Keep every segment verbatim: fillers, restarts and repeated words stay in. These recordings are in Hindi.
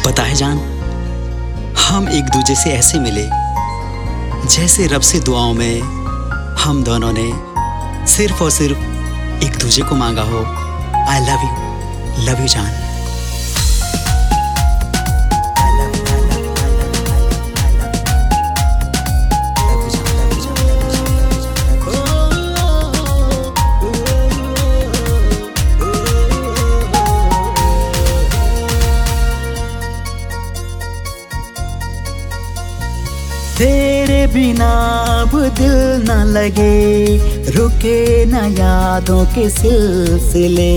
पता है जान, हम एक दूजे से ऐसे मिले जैसे रब से दुआओं में हम दोनों ने सिर्फ और सिर्फ एक दूजे को मांगा हो। I love you, love you जान। तेरे बिना अब दिल न लगे, रुके न यादों के सिलसिले।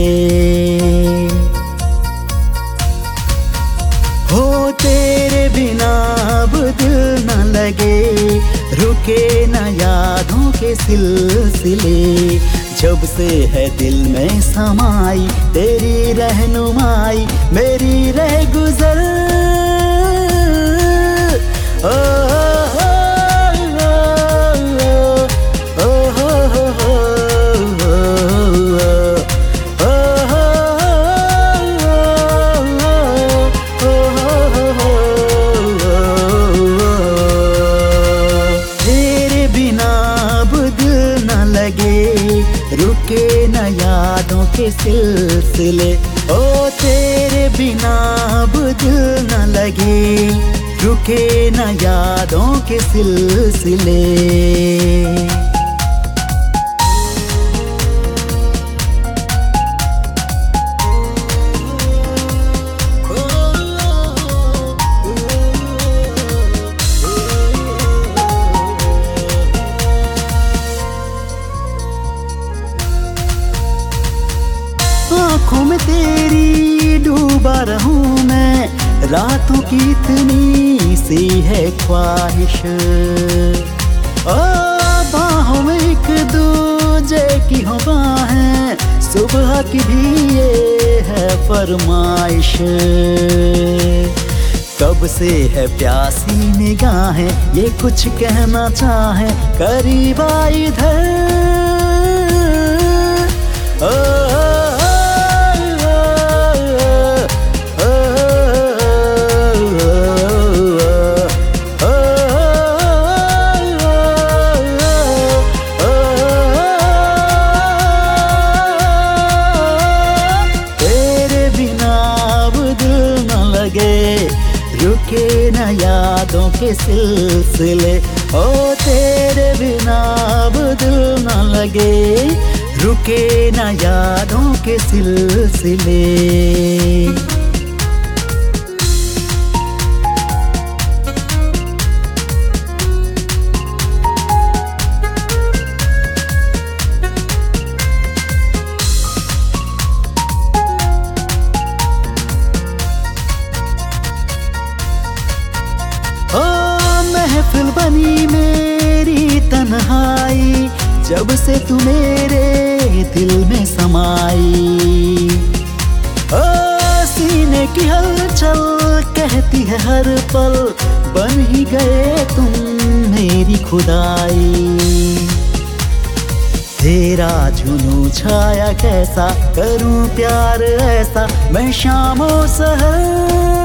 हो तेरे बिना अब दिल न लगे, रुके न यादों के सिलसिले। जब से है दिल में समाई तेरी रहनुमाई, मेरी रह गुजर। ओ रुके न यादों के सिलसिले। ओ तेरे बिना अब दिल न लगे, रुके न यादों के सिलसिले। आँखों में तेरी डूबा रहूं मैं, रातों की इतनी सी है ख्वाहिश। ओ बाहों में एक दूजे की हो बाहें, सुबह की भी ये है फरमाइश। कब से है प्यासी निगाहें, ये कुछ कहना चाहे, करीब आ इधर। ओ रुके न यादों के सिलसिले। ओ तेरे बिना अब दिल न लगे, रुके न यादों के सिलसिले। महफिल बनी मेरी तन्हाई, जब से तू मेरे दिल में समाई। ओ सीने की हलचल कहती है हर पल, बन ही गए तुम मेरी खुदाई। तेरा जुनू छाया कैसा, करूं प्यार ऐसा मैं शामों सहर।